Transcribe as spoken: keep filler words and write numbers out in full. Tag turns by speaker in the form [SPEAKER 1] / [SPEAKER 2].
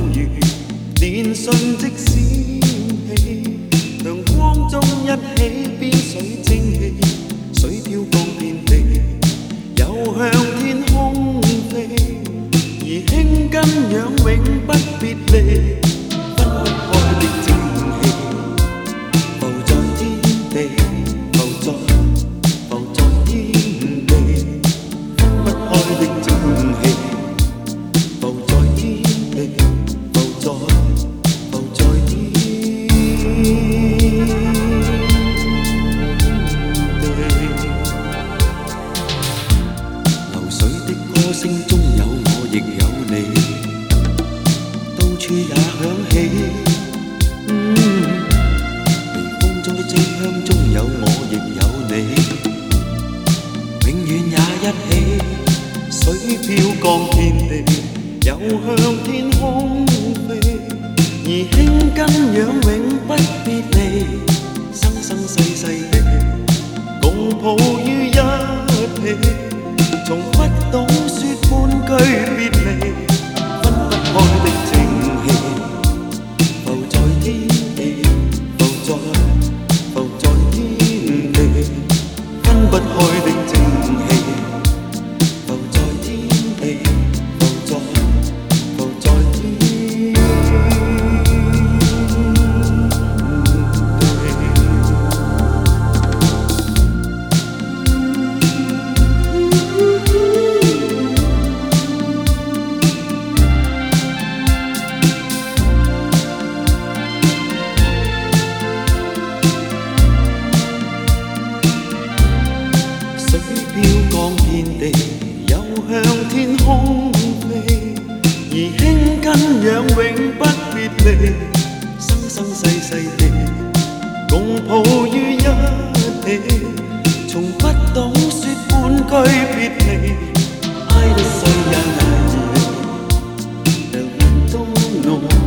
[SPEAKER 1] 如連順即閃起，陽光中一起邊水蒸氣，水飄降遍地，又向天空飛，而輕跟樣永不別離，分不開的正氣，浮在天地，浮在浮在天地，分不開的正氣。歌聲中有我亦有你，到處也響起。嗯，微風中的清香中有我亦有你，永遠也一起。水飄降遍地，又向天空飛，而輕跟樣永不別離，生生世世的共抱於一起。從不懂說半句別離，分不開的正氣，浮在天地，浮在浮在天地，分不開的正氣，浮在天地，浮在浮在天地。降遍地，又向天空飛，而輕跟樣永不別離，生生世世地共抱於一起，從不懂說半句別離，愛得碎也難離，兩人都濃。